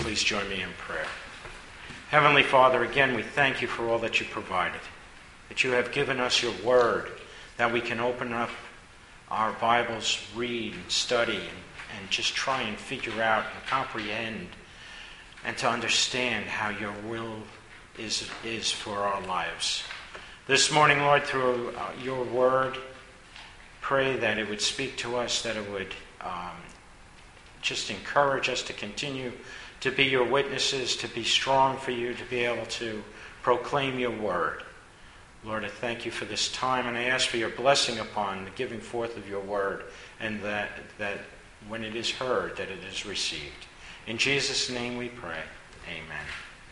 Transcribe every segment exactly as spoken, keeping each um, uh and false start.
please join me in prayer. Heavenly Father, again we thank you for all that you provided, that you have given us your word, that we can open up our Bibles, read and study, and, and just try and figure out and comprehend and to understand how your will is, is for our lives. This morning, Lord, through uh, your word, pray that it would speak to us, that it would um, just encourage us to continue to be your witnesses, to be strong for you, to be able to proclaim your word. Lord, I thank you for this time, and I ask for your blessing upon the giving forth of your word, and that, that when it is heard, that it is received. In Jesus' name we pray. Amen.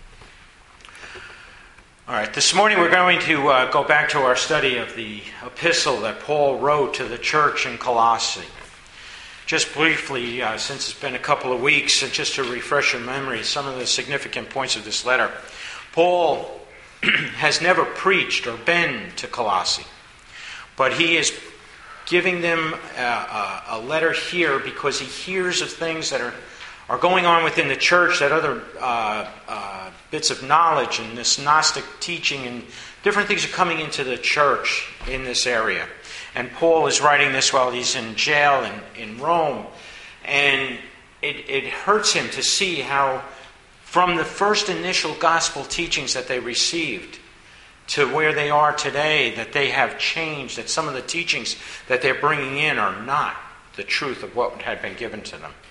All right, this morning we're going to uh, go back to our study of the epistle that Paul wrote to the church in Colossae. Just briefly, uh, since it's been a couple of weeks, and just to refresh your memory, some of the significant points of this letter. Paul has never preached or been to Colossae, but he is giving them a, a, a letter here because he hears of things that are, are going on within the church, that other uh, uh, bits of knowledge and this Gnostic teaching and different things are coming into the church in this area. And Paul is writing this while he's in jail in, in Rome. And it, it hurts him to see how from the first initial gospel teachings that they received to where they are today, that they have changed, that some of the teachings that they're bringing in are not the truth of what had been given to them.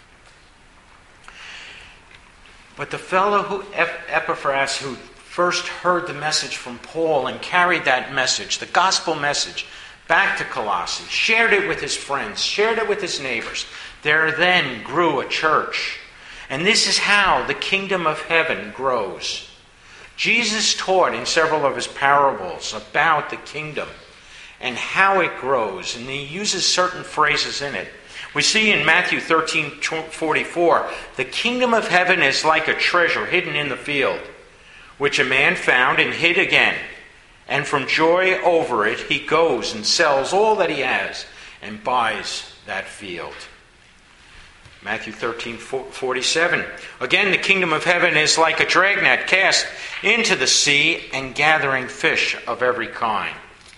But the fellow who, Epaphras, who first heard the message from Paul and carried that message, the gospel message, back to Colossae, shared it with his friends, shared it with his neighbors. There then grew a church. And this is how the kingdom of heaven grows. Jesus taught in several of his parables about the kingdom and how it grows. And he uses certain phrases in it. We see in Matthew thirteen forty-four, the kingdom of heaven is like a treasure hidden in the field, which a man found and hid again. And from joy over it, he goes and sells all that he has and buys that field. Matthew thirteen forty-seven. Again, the kingdom of heaven is like a dragnet cast into the sea and gathering fish of every kind.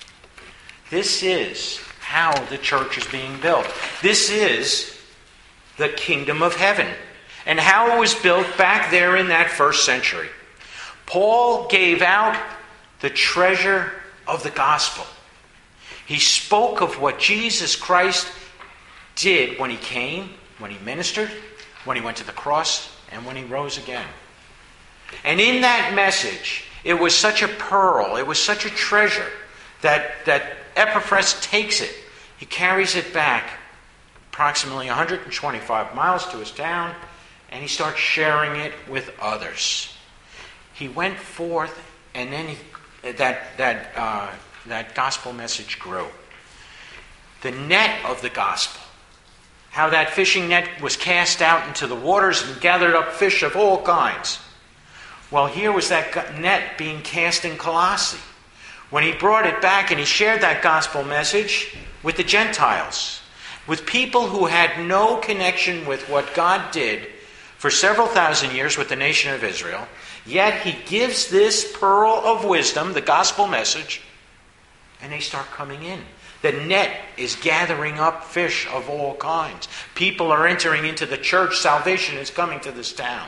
This is how the church is being built. This is the kingdom of heaven, and how it was built back there in that first century. Paul gave out the treasure of the gospel. He spoke of what Jesus Christ did when he came, when he ministered, when he went to the cross, and when he rose again. And in that message, it was such a pearl, it was such a treasure, that, that Epaphras takes it. He carries it back approximately one hundred twenty-five miles to his town, and he starts sharing it with others. He went forth, and then he that that uh, that gospel message grew. The net of the gospel, how that fishing net was cast out into the waters and gathered up fish of all kinds. Well, here was that net being cast in Colossae, when he brought it back and he shared that gospel message with the Gentiles, with people who had no connection with what God did for several thousand years with the nation of Israel. Yet he gives this pearl of wisdom, the gospel message, and they start coming in. The net is gathering up fish of all kinds. People are entering into the church. Salvation is coming to this town.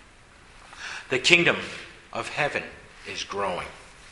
The kingdom of heaven is growing.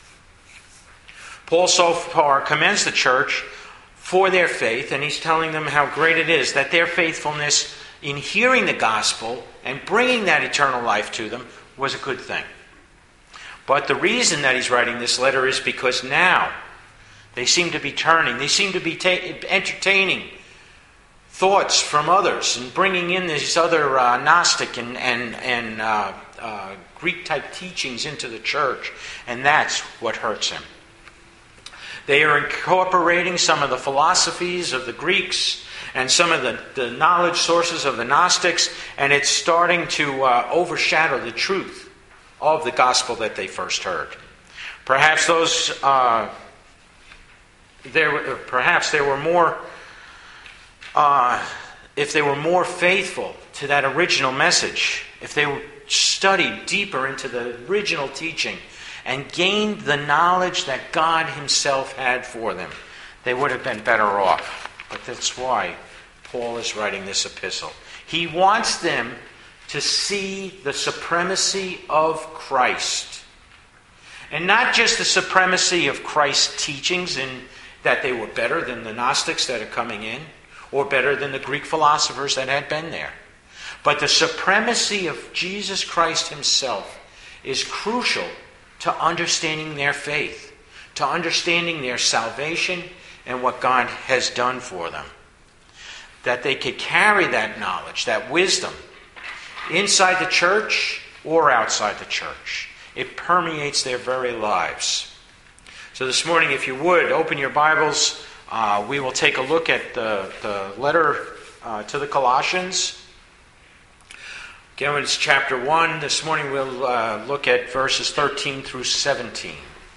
Paul so far commends the church for their faith, and he's telling them how great it is that their faithfulness in hearing the gospel and bringing that eternal life to them was a good thing. But the reason that he's writing this letter is because now they seem to be turning. They seem to be ta- entertaining thoughts from others and bringing in these other uh, Gnostic and, and, and uh, uh, Greek-type teachings into the church. And that's what hurts him. They are incorporating some of the philosophies of the Greeks and some of the, the knowledge sources of the Gnostics, and it's starting to uh, overshadow the truth of the gospel that they first heard. Perhaps those, uh, there, perhaps there were more, uh, if they were more faithful to that original message, if they studied deeper into the original teaching and gained the knowledge that God himself had for them, they would have been better off. But that's why Paul is writing this epistle. He wants them to see the supremacy of Christ. And not just the supremacy of Christ's teachings in that they were better than the Gnostics that are coming in, or better than the Greek philosophers that had been there. But the supremacy of Jesus Christ himself is crucial to understanding their faith, to understanding their salvation and what God has done for them. That they could carry that knowledge, that wisdom, inside the church or outside the church. It permeates their very lives. So this morning, if you would, open your Bibles. Uh, we will take a look at the, the letter uh, to the Colossians. Again, it's chapter one. This morning we'll uh, look at verses thirteen through seventeen.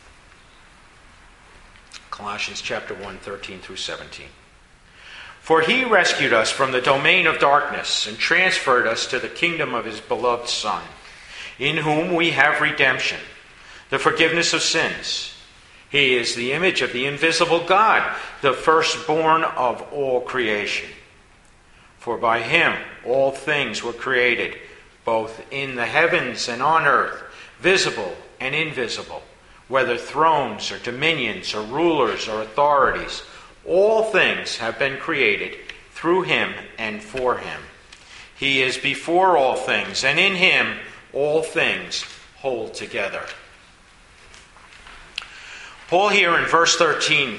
Colossians chapter one, thirteen through seventeen. For he rescued us from the domain of darkness and transferred us to the kingdom of his beloved Son, in whom we have redemption, the forgiveness of sins. He is the image of the invisible God, the firstborn of all creation. For by him all things were created, both in the heavens and on earth, visible and invisible, whether thrones or dominions or rulers or authorities. All things have been created through him and for him. He is before all things, and in him all things hold together. Paul here in verse thirteen,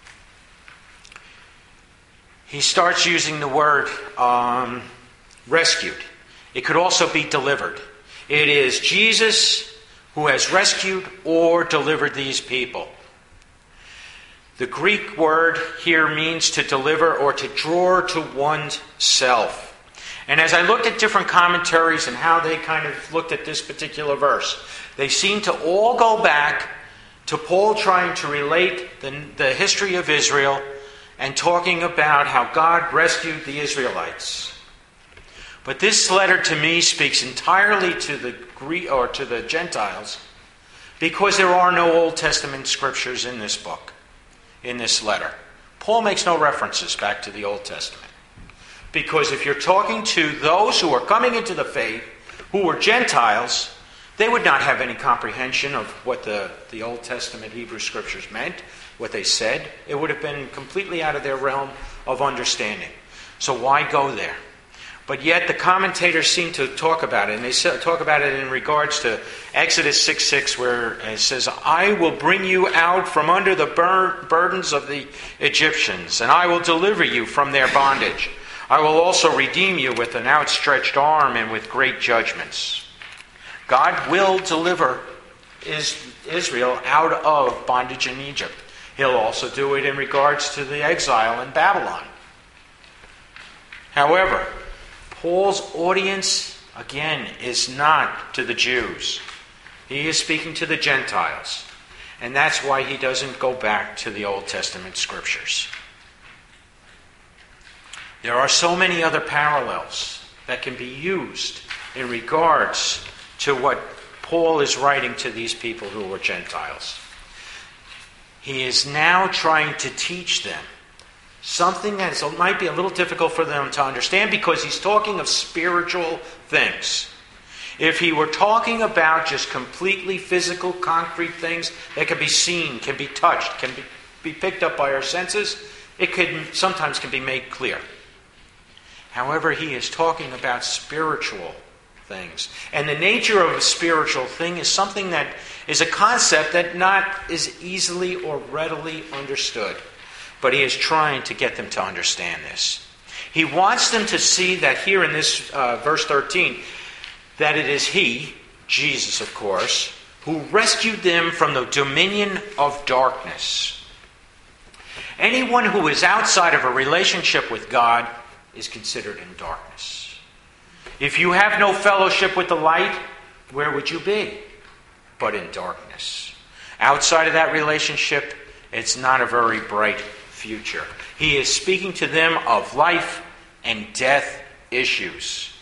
he starts using the word um, rescued. It could also be delivered. It is Jesus who has rescued or delivered these people. The Greek word here means to deliver or to draw to oneself. And as I looked at different commentaries and how they kind of looked at this particular verse, they seem to all go back to Paul trying to relate the, the history of Israel and talking about how God rescued the Israelites. But this letter to me speaks entirely to the Greek or to the Gentiles, because there are no Old Testament scriptures in this book, in this letter. Paul makes no references back to the Old Testament. Because if you're talking to those who are coming into the faith, who were Gentiles, they would not have any comprehension of what the, the Old Testament Hebrew Scriptures meant, what they said. It would have been completely out of their realm of understanding. So why go there? But yet the commentators seem to talk about it, and they talk about it in regards to Exodus six six, where it says, I will bring you out from under the bur- burdens of the Egyptians, and I will deliver you from their bondage. I will also redeem you with an outstretched arm and with great judgments. God will deliver Israel out of bondage in Egypt. He'll also do it in regards to the exile in Babylon. However, Paul's audience, again, is not to the Jews. He is speaking to the Gentiles. And that's why he doesn't go back to the Old Testament scriptures. There are so many other parallels that can be used in regards to what Paul is writing to these people who were Gentiles. He is now trying to teach them something that might be a little difficult for them to understand, because he's talking of spiritual things. If he were talking about just completely physical, concrete things that can be seen, can be touched, can be, be picked up by our senses, it could sometimes can be made clear. However, he is talking about spiritual things. And the nature of a spiritual thing is something that is a concept that not is easily or readily understood. But he is trying to get them to understand this. He wants them to see that here in this uh, verse thirteen, that it is he, Jesus of course, who rescued them from the dominion of darkness. Anyone who is outside of a relationship with God is considered in darkness. If you have no fellowship with the light, where would you be? But in darkness. Outside of that relationship, it's not a very bright future. He is speaking to them of life and death issues.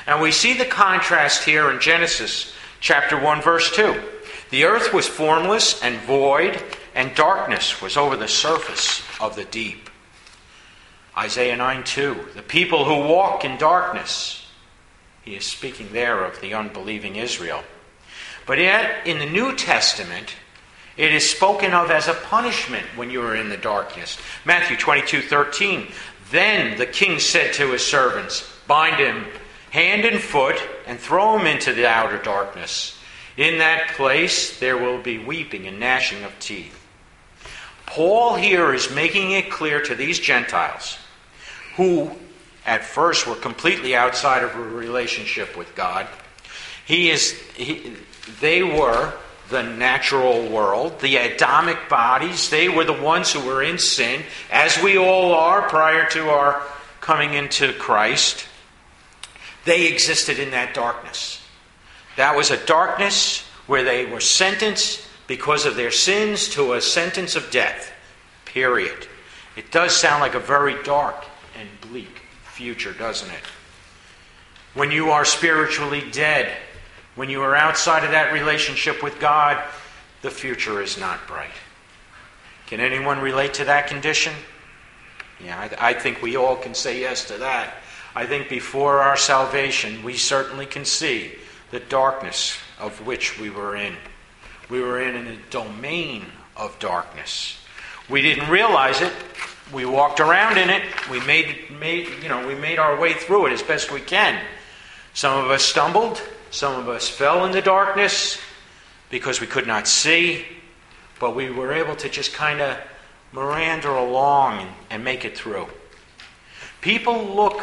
And we see the contrast here in Genesis chapter one, verse two. The earth was formless and void, and darkness was over the surface of the deep. Isaiah nine two. The people who walk in darkness. He is speaking there of the unbelieving Israel. But yet, in the New Testament, it is spoken of as a punishment when you are in the darkness. Matthew twenty-two thirteen. Then the king said to his servants, bind him hand and foot, and throw him into the outer darkness. In that place there will be weeping and gnashing of teeth. Paul here is making it clear to these Gentiles, who at first were completely outside of a relationship with God. He is, he, they were the natural world, the Adamic bodies. They were the ones who were in sin, as we all are prior to our coming into Christ. They existed in that darkness. That was a darkness where they were sentenced because of their sins to a sentence of death. Period. It does sound like a very dark and bleak future, doesn't it? When you are spiritually dead, when you are outside of that relationship with God, the future is not bright. Can anyone relate to that condition? Yeah, I, I think we all can say yes to that. I think before our salvation, we certainly can see the darkness of which we were in. We were in a domain of darkness. We didn't realize it. We walked around in it. We made, made, you know, we made our way through it as best we can. Some of us stumbled. Some of us fell in the darkness because we could not see. But we were able to just kind of meander along and, and make it through. People look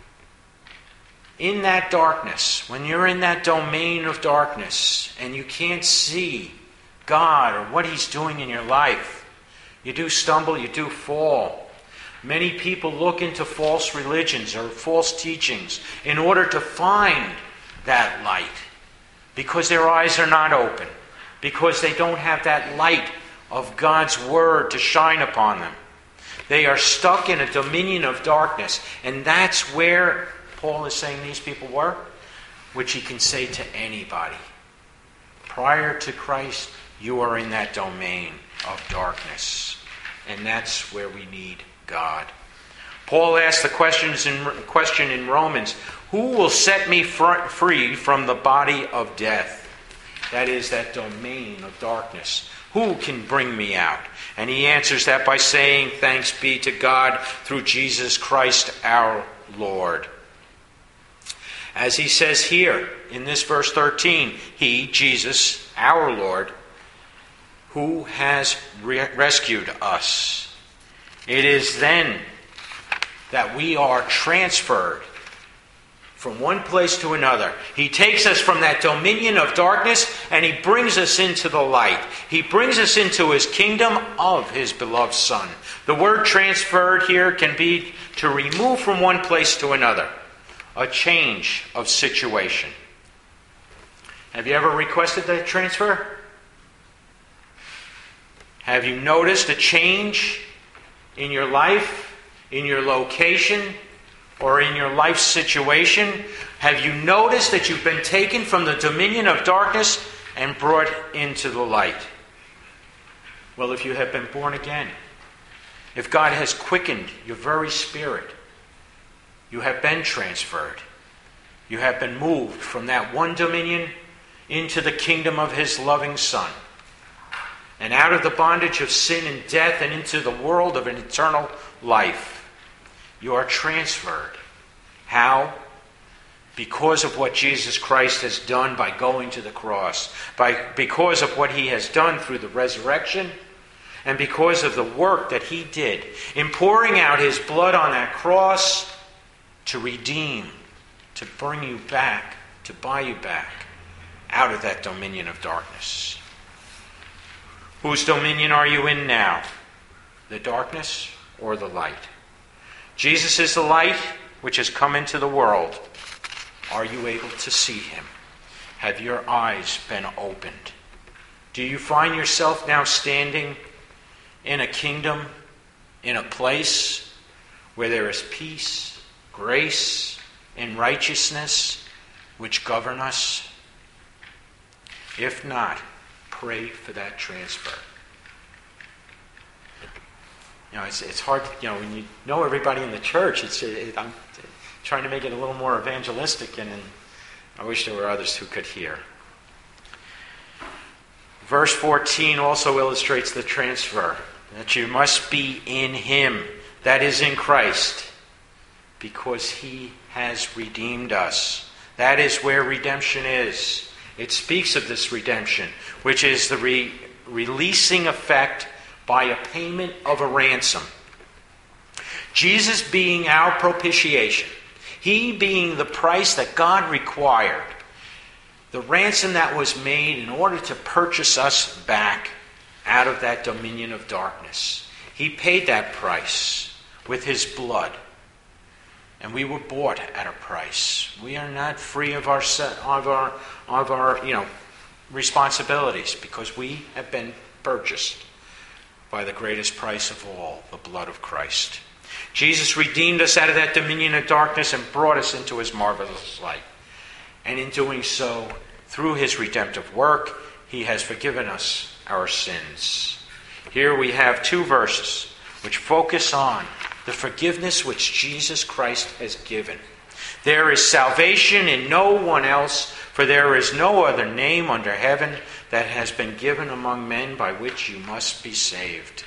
in that darkness, when you're in that domain of darkness and you can't see God or what He's doing in your life, you do stumble, you do fall. Many people look into false religions or false teachings in order to find that light because their eyes are not open, because they don't have that light of God's Word to shine upon them. They are stuck in a dominion of darkness, and that's where Paul is saying these people were, which he can say to anybody. Prior to Christ, you are in that domain of darkness. And that's where we need God. Paul asked the questions in, question in Romans, who will set me fr- free from the body of death? That is, that domain of darkness. Who can bring me out? And he answers that by saying, thanks be to God through Jesus Christ our Lord. As he says here in this verse thirteen, He, Jesus, our Lord, who has re- rescued us. It is then that we are transferred from one place to another. He takes us from that dominion of darkness and He brings us into the light. He brings us into His kingdom of His beloved Son. The word transferred here can be to remove from one place to another. A change of situation. Have you ever requested that transfer? Have you noticed a change in your life, in your location, or in your life situation? Have you noticed that you've been taken from the dominion of darkness and brought into the light? Well, if you have been born again, if God has quickened your very spirit, you have been transferred. You have been moved from that one dominion into the kingdom of His loving Son. And out of the bondage of sin and death and into the world of an eternal life. You are transferred. How? Because of what Jesus Christ has done by going to the cross. By, because of what He has done through the resurrection. And because of the work that He did in pouring out His blood on that cross to redeem, to bring you back, to buy you back out of that dominion of darkness. Whose dominion are you in now? The darkness or the light? Jesus is the light which has come into the world. Are you able to see Him? Have your eyes been opened? Do you find yourself now standing in a kingdom, in a place where there is peace, grace, and righteousness, which govern us? If not, pray for that transfer. You know, it's it's hard, you know, when you know everybody in the church, it's it, I'm trying to make it a little more evangelistic, and, and I wish there were others who could hear. Verse fourteen also illustrates the transfer, that you must be in Him, that is in Christ, because He has redeemed us. That is where redemption is. It speaks of this redemption, which is the re- releasing effect by a payment of a ransom. Jesus being our propitiation, He being the price that God required, the ransom that was made in order to purchase us back out of that dominion of darkness. He paid that price with His blood. And we were bought at a price. We are not free of our of our of our you know responsibilities, because we have been purchased by the greatest price of all, the blood of Christ. Jesus redeemed us out of that dominion of darkness and brought us into His marvelous light. And in doing so, through His redemptive work, He has forgiven us our sins. Here we have two verses which focus on the forgiveness which Jesus Christ has given. There is salvation in no one else, for there is no other name under heaven that has been given among men by which you must be saved.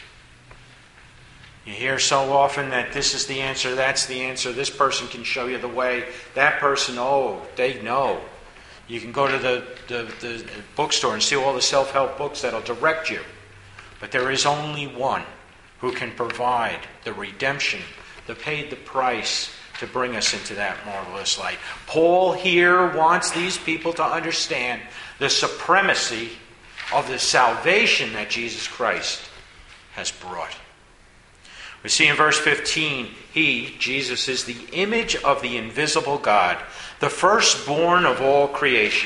You hear so often that this is the answer, that's the answer, this person can show you the way, that person, oh, they know. You can go to the, the, the bookstore and see all the self-help books that'll direct you. But there is only one who can provide the redemption, the paid the price to bring us into that marvelous light. Paul here wants these people to understand the supremacy of the salvation that Jesus Christ has brought. We see in verse fifteen, He, Jesus, is the image of the invisible God, the firstborn of all creation.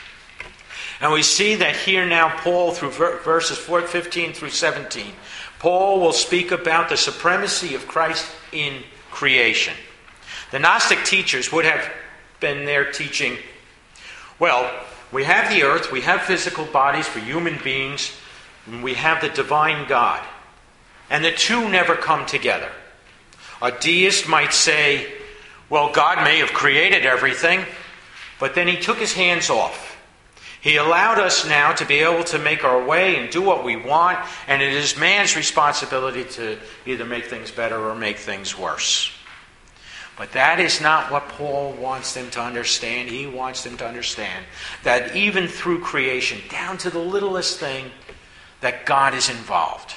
And we see that here now Paul, through verses fifteen through seventeen, Paul will speak about the supremacy of Christ in creation. The Gnostic teachers would have been there teaching, well, we have the earth, we have physical bodies for human beings, and we have the divine God. And the two never come together. A deist might say, well, God may have created everything, but then He took His hands off. He allowed us now to be able to make our way and do what we want, and it is man's responsibility to either make things better or make things worse. But that is not what Paul wants them to understand. He wants them to understand that even through creation, down to the littlest thing, that God is involved.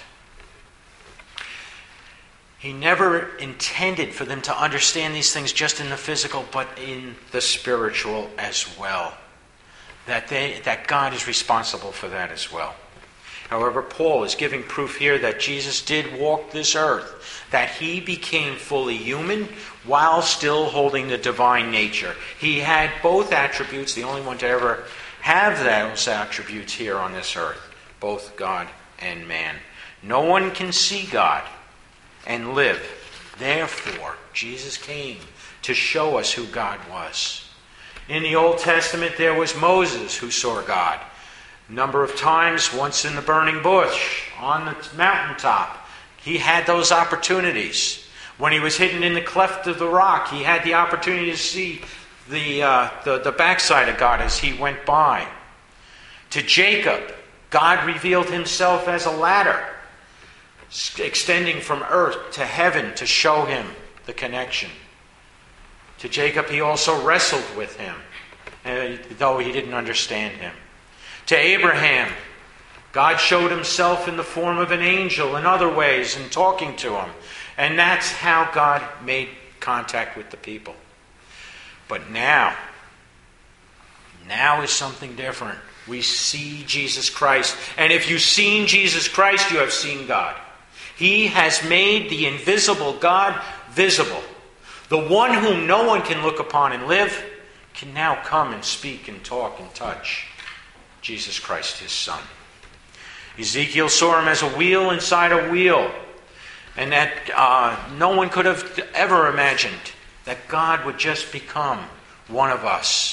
He never intended for them to understand these things just in the physical, but in the spiritual as well. That they, that God is responsible for that as well. However, Paul is giving proof here that Jesus did walk this earth, that He became fully human while still holding the divine nature. He had both attributes, the only one to ever have those attributes here on this earth, both God and man. No one can see God and live. Therefore, Jesus came to show us who God was. In the Old Testament, there was Moses who saw God. A number of times, once in the burning bush, on the mountaintop, he had those opportunities. When he was hidden in the cleft of the rock, he had the opportunity to see the, uh, the, the backside of God as he went by. To Jacob, God revealed Himself as a ladder, extending from earth to heaven to show him the connection. To Jacob, He also wrestled with him, though he didn't understand him. To Abraham, God showed Himself in the form of an angel in other ways and talking to him. And that's how God made contact with the people. But now, now is something different. We see Jesus Christ. And if you've seen Jesus Christ, you have seen God. He has made the invisible God visible. The one whom no one can look upon and live can now come and speak and talk and touch. Jesus Christ, His Son. Ezekiel saw Him as a wheel inside a wheel. And that uh, no one could have ever imagined that God would just become one of us.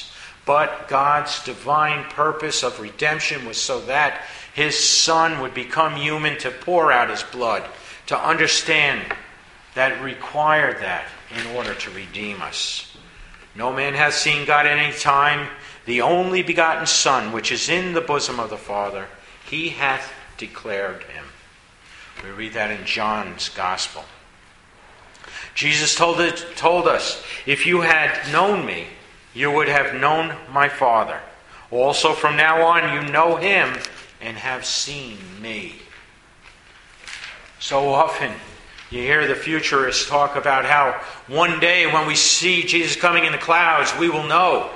But God's divine purpose of redemption was so that his Son would become human to pour out his blood, to understand that required that in order to redeem us. No man hath seen God at any time. The only begotten Son, which is in the bosom of the Father, he hath declared him. We read that in John's Gospel. Jesus told, it, told us, if you had known me, you would have known my Father. Also from now on you know him and have seen me. So often you hear the futurists talk about how one day when we see Jesus coming in the clouds, we will know.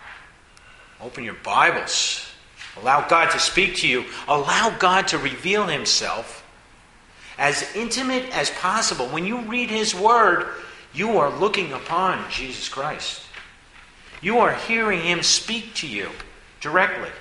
Open your Bibles. Allow God to speak to you. Allow God to reveal himself as intimate as possible. When you read his word, you are looking upon Jesus Christ. You are hearing him speak to you directly.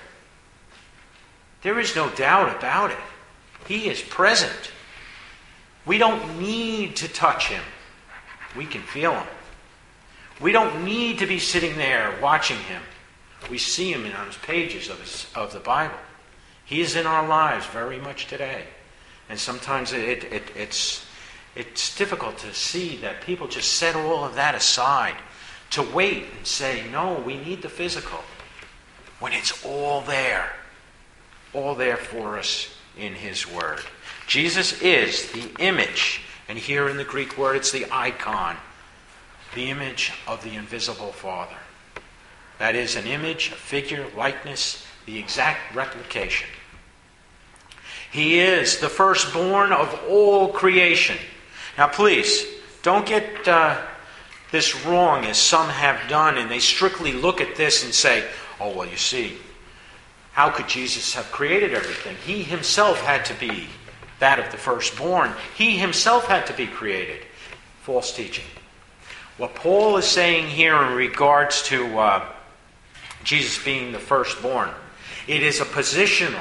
There is no doubt about it. He is present. We don't need to touch him. We can feel him. We don't need to be sitting there watching him. We see him in those pages of, his, of the Bible. He is in our lives very much today. And sometimes it, it, it's, it's difficult to see that people just set all of that aside to wait and say, no, we need the physical. When it's all there. All there for us in his word. Jesus is the image. And here in the Greek word, it's the icon. The image of the invisible Father. That is an image, a figure, likeness, the exact replication. He is the firstborn of all creation. Now please, don't get uh, this wrong as some have done, and they strictly look at this and say, oh, well, you see, how could Jesus have created everything? He himself had to be that of the firstborn. He himself had to be created. False teaching. What Paul is saying here in regards to uh, Jesus being the firstborn, it is a positional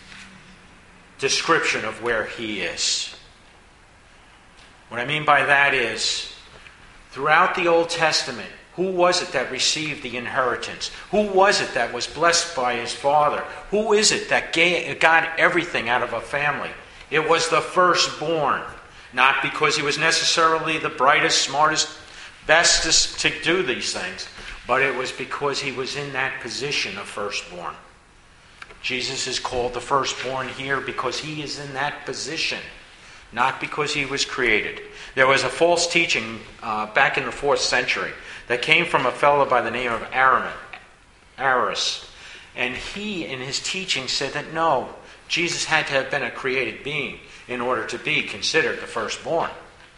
description of where he is. What I mean by that is, throughout the Old Testament, who was it that received the inheritance? Who was it that was blessed by his father? Who is it that got everything out of a family? It was the firstborn. Not because he was necessarily the brightest, smartest, bestest to do these things, but it was because he was in that position of firstborn. Jesus is called the firstborn here because he is in that position, not because he was created. There was a false teaching uh, back in the fourth century that came from a fellow by the name of Arius. And he, in his teaching, said that no, Jesus had to have been a created being in order to be considered the firstborn.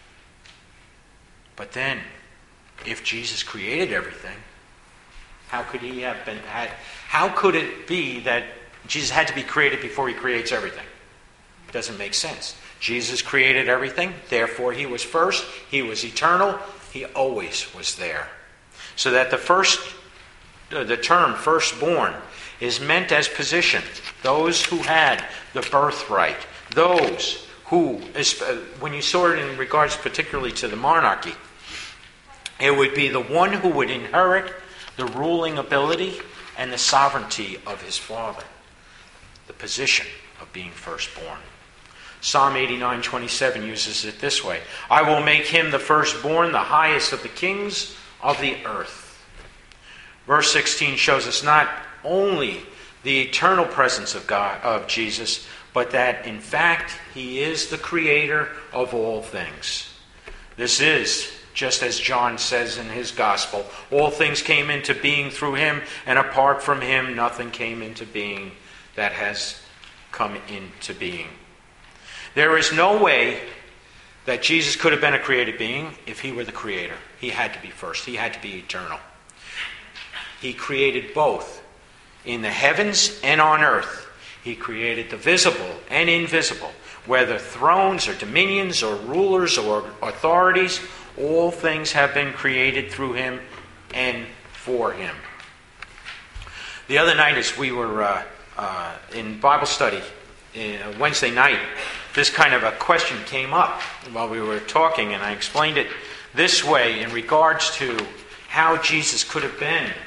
But then, if Jesus created everything, how could he have been? Had, how could it be that Jesus had to be created before he creates everything? It doesn't make sense. Jesus created everything, therefore he was first, he was eternal, he always was there. So that the first, uh, the term firstborn is meant as position. Those who had the birthright, those who, when you saw it in regards particularly to the monarchy, it would be the one who would inherit the ruling ability and the sovereignty of his father. The position of being firstborn. Psalm eighty-nine twenty-seven uses it this way. I will make him the firstborn, the highest of the kings of the earth. Verse sixteen shows us not only the eternal presence of God, of Jesus, but that in fact he is the creator of all things. This is, just as John says in his gospel, all things came into being through him, and apart from him nothing came into being that has come into being. There is no way that Jesus could have been a created being if he were the creator. He had to be first. He had to be eternal. He created both in the heavens and on earth. He created the visible and invisible, whether thrones or dominions or rulers or authorities. All things have been created through him and for him. The other night as we were uh, uh, in Bible study, uh, Wednesday night, this kind of a question came up while we were talking, and I explained it this way in regards to how Jesus could have been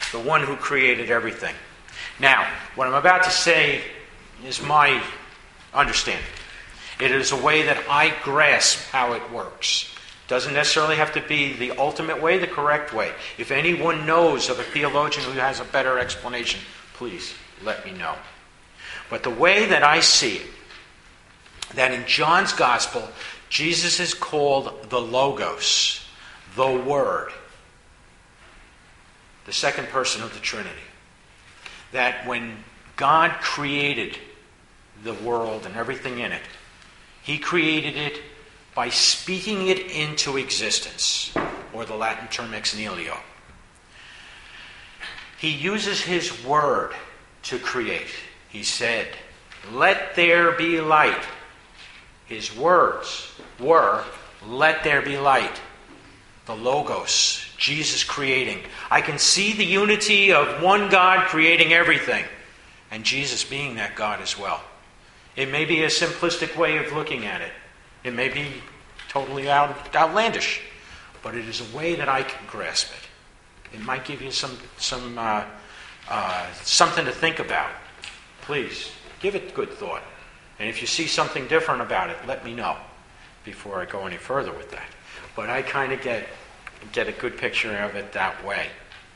the one who created everything. Now, what I'm about to say is my understanding. It is a way that I grasp how it works. Doesn't necessarily have to be the ultimate way, the correct way. If anyone knows of a theologian who has a better explanation, please let me know. But the way that I see it, that in John's Gospel, Jesus is called the Logos, the Word, the second person of the Trinity. That when God created the world and everything in it, He created it by speaking it into existence, or the Latin term ex nihilo. He uses His Word to create. He said, "Let there be light." His words were, "Let there be light." The Logos, Jesus creating. I can see the unity of one God creating everything, and Jesus being that God as well. It may be a simplistic way of looking at it. It may be totally out, outlandish, but it is a way that I can grasp it. It might give you some some uh, uh, something to think about. Please give it good thought, and if you see something different about it, let me know before I go any further with that. But I kind of get get a good picture of it that way.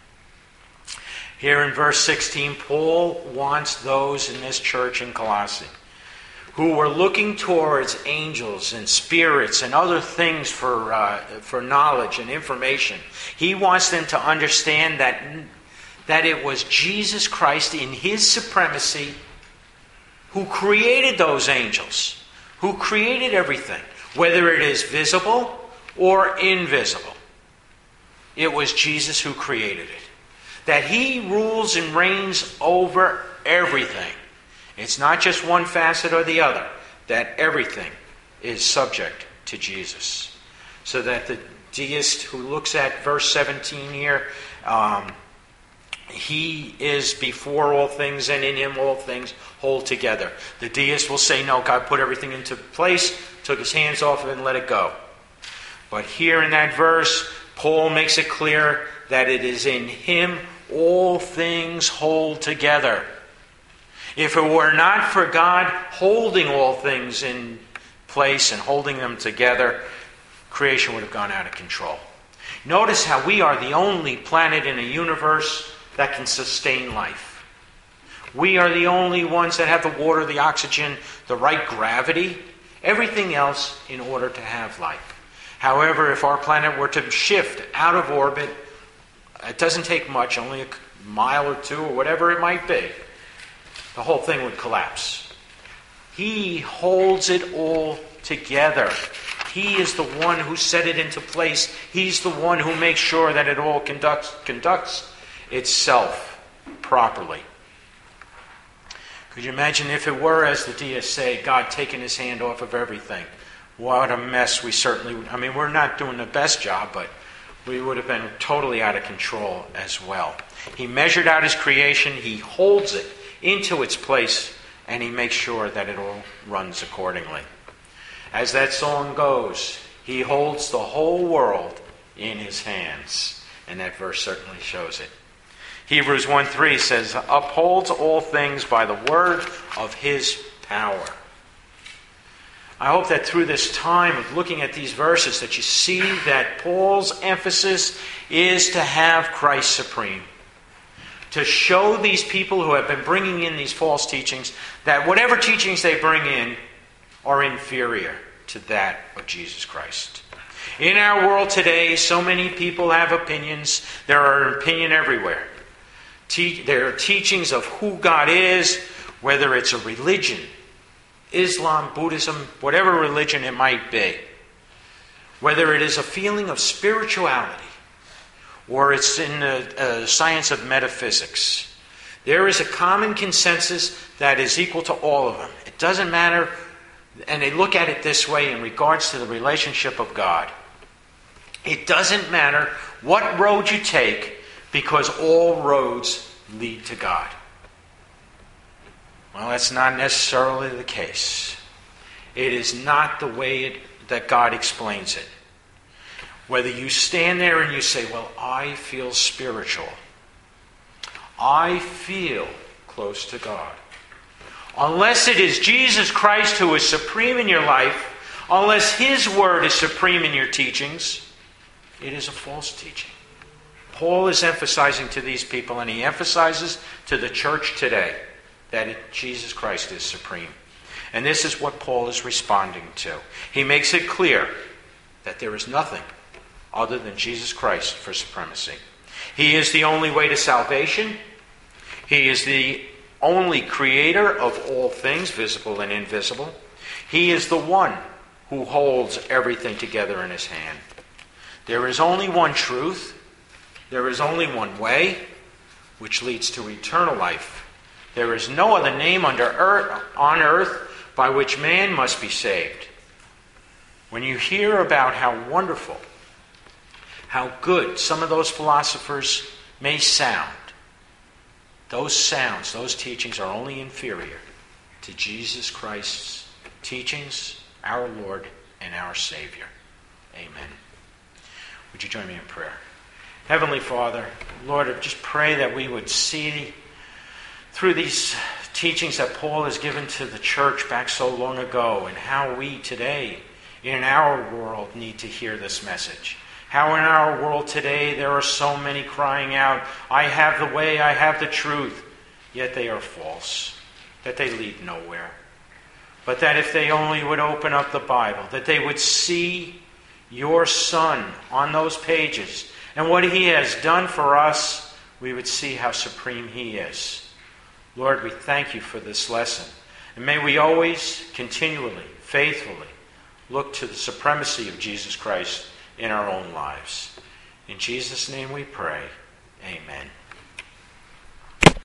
Here in verse sixteen, Paul wants those in this church in Colossae who were looking towards angels and spirits and other things for uh, for knowledge and information. He wants them to understand that, that it was Jesus Christ in His supremacy who created those angels, who created everything, whether it is visible or invisible. It was Jesus who created it. That He rules and reigns over everything. It's not just one facet or the other. That everything is subject to Jesus. So that the deist who looks at verse seventeen here, um, He is before all things, and in Him all things hold together. The deist will say, no, God put everything into place, took His hands off of it and let it go. But here in that verse, Paul makes it clear that it is in Him all things hold together. If it were not for God holding all things in place and holding them together, creation would have gone out of control. Notice how we are the only planet in a universe that can sustain life. We are the only ones that have the water, the oxygen, the right gravity, everything else in order to have life. However, if our planet were to shift out of orbit, it doesn't take much, only a mile or two or whatever it might be, the whole thing would collapse. He holds it all together. He is the one who set it into place. He's the one who makes sure that it all conducts, conducts itself properly. Could you imagine if it were, as the deists say, God taking His hand off of everything? What a mess we certainly would. I mean, we're not doing the best job, but we would have been totally out of control as well. He measured out His creation. He holds it into its place, and He makes sure that it all runs accordingly. As that song goes, He holds the whole world in His hands. And that verse certainly shows it. Hebrews one three says, upholds all things by the word of His power. I hope that through this time of looking at these verses that you see that Paul's emphasis is to have Christ supreme. To show these people who have been bringing in these false teachings that whatever teachings they bring in are inferior to that of Jesus Christ. In our world today, so many people have opinions. There are opinions everywhere. Te- there are teachings of who God is, whether it's a religion, Islam, Buddhism, whatever religion it might be. Whether it is a feeling of spirituality, or it's in the uh, science of metaphysics. There is a common consensus that is equal to all of them. It doesn't matter, and they look at it this way in regards to the relationship of God. It doesn't matter what road you take, because all roads lead to God. Well, that's not necessarily the case. It is not the way it, that God explains it. Whether you stand there and you say, well, I feel spiritual, I feel close to God. Unless it is Jesus Christ who is supreme in your life, unless His word is supreme in your teachings, it is a false teaching. Paul is emphasizing to these people, and he emphasizes to the church today, that it, Jesus Christ is supreme. And this is what Paul is responding to. He makes it clear that there is nothing other than Jesus Christ for supremacy. He is the only way to salvation. He is the only creator of all things, visible and invisible. He is the one who holds everything together in His hand. There is only one truth. There is only one way, which leads to eternal life. There is no other name under earth, on earth by which man must be saved. When you hear about how wonderful, how good some of those philosophers may sound, those sounds, those teachings are only inferior to Jesus Christ's teachings, our Lord and our Savior. Amen. Would you join me in prayer? Heavenly Father, Lord, I just pray that we would see through these teachings that Paul has given to the church back so long ago, and how we today in our world need to hear this message. How in our world today there are so many crying out, I have the way, I have the truth, yet they are false, that they lead nowhere. But that if they only would open up the Bible, that they would see your Son on those pages, and what He has done for us, we would see how supreme He is. Lord, we thank You for this lesson. And may we always, continually, faithfully, look to the supremacy of Jesus Christ in our own lives. In Jesus' name we pray. Amen.